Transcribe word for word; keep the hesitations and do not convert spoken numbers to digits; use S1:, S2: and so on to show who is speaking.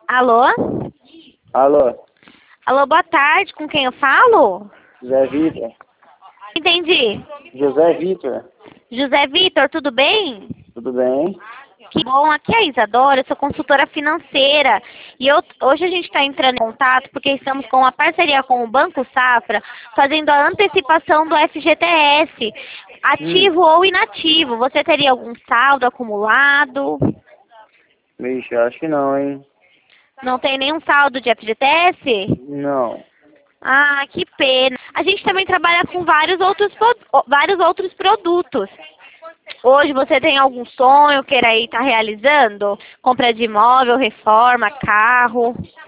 S1: Alô?
S2: Alô,
S1: Alô, boa tarde. Com quem eu falo?
S2: José Vitor.
S1: Entendi.
S2: José Vitor,
S1: José Vitor, tudo bem?
S2: tudo bem?
S1: Que bom, aqui é a Isadora, eu sou consultora financeira. E eu, hoje a gente está entrando em contato porque estamos com uma parceria com o Banco Safra, fazendo a antecipação do F G T S,
S2: Hum,
S1: ativo ou inativo. Você teria algum saldo acumulado?
S2: Vixe, eu acho que não, hein?
S1: Não tem nenhum saldo de F G T S?
S2: Não.
S1: Ah, que pena. A gente também trabalha com vários outros, pro- vários outros produtos. Hoje você tem algum sonho queira aí estar realizando? Compra de imóvel, reforma, carro?